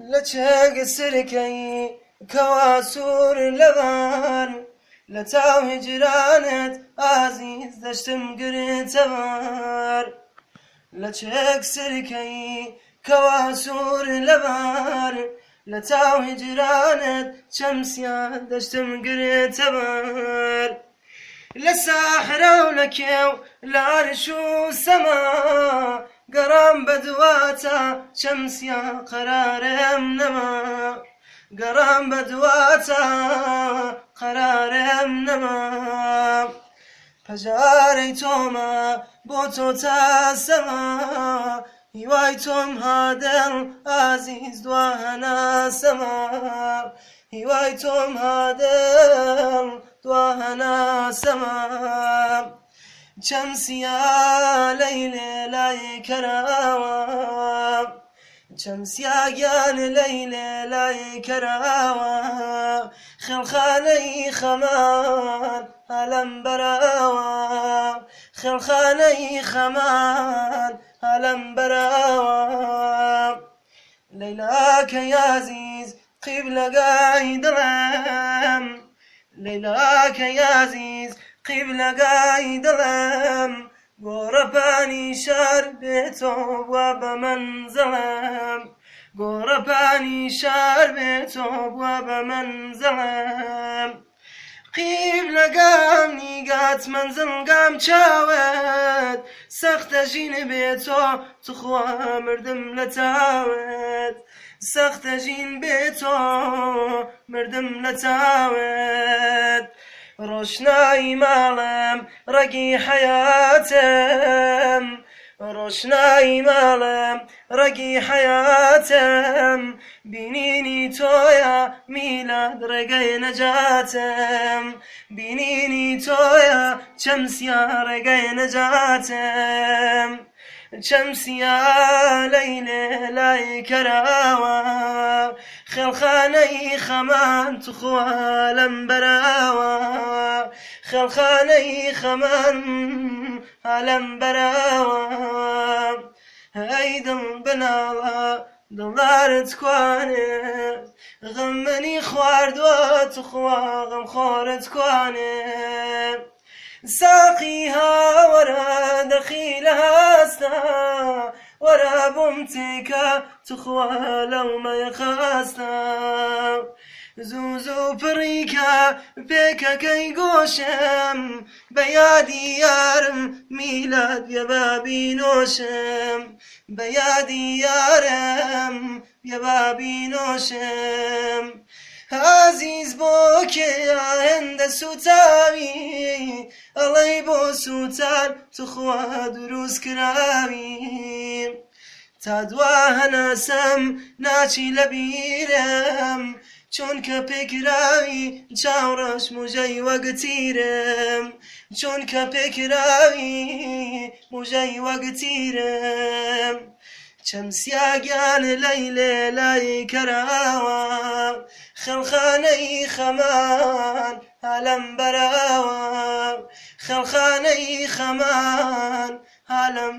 لە چێک سرکەی کەوا سوور لەبان لە تاو هجرانت ئازیز دەشتم گرتەوار لە چێک سرکەی کەوا سوور لەبان لە تاو هجرانت چەمسیان دەشتم گرتەوار لە ساحرا و لە کێو لە عەرش و سەما گەڕام بەدواتە چەمسیا قەرارم نەما گەڕام بەدواتە قەرارم نەما پەژارەی تۆمە بۆ تۆ تا سەما هیوای تۆم هادڵ ئازیز دوا هەناسەما هیوای تۆم هادڵ دوا هەناسەما چەمسیا لەیلێ لای کەراوە چەمسیا گیان لەیلێ لای کەراوە خێڵخانەی خەمان هەلەم بەراوە خێڵخانەی خەمان هەلەم بەراوە لەیلاکە یازیز قیبلەگای دڵم لەیلاکە یازیز قیبلەگای دڵم گۆڕەپانی شار بێتۆ بە مەنزەڵم گۆڕەپانی شار بێتۆ بە مەنزەڵم قیبلەگام نیگات مەنزڵگام چاوت سەختە ژین بێتۆ توخوا مردم لە تاوت سەختە ژین بێتۆ مردم لە تاوت ڕۆشنایی ماڵم ڕەگی حەیاتم ڕۆشنایی ماڵم ڕەگی حەیاتم بینینی تۆیە میلاد ڕێگەی نەجاتم بینینی تۆیە چەمسیا ڕێگەی نەجاتم چەمسیا لەیلێ لای کەراوە خێڵخانەی خەمان توخوا لەم بەراوە خێڵخانەی خەمان هەلەم بەراوە ئەی دڵ بناڵە دڵدارت کوانێ غەم منی خواردووە توخوا غەمخۆرت کوانێ ساقی هاوەرە دەخی لە هەستە وەرە بۆم تێکە توخوا لەومەیە خاستە زوو زوو پڕیکە پێکەکەی گۆشم بە یادی یارم میلاد بێ بابی نۆشم بە یادی یارم بێ بابی نۆشم ئازیز بۆ کێیە هێندە سوتاوی ئەڵەی بۆ سوتان توخوا دروست کراوی تا دوا هەناسەم ناچی لە بیرم چونکە پێکراوی چاوڕەش موژەی وەگتیرم چونکە پێکراوی موژەی وەگتیرم چەمسیا گیان لەیلێ لای کەراوە خێڵخانەی خەمان هەلەم بەراوە خێڵخانەی خەمان هەلەم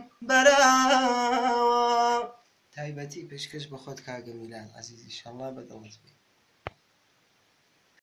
بەراوە تایبەتی پێشکەش بە خۆت کاگە میلاد عەزیز ئینشەڵڵا بەدڵت بێ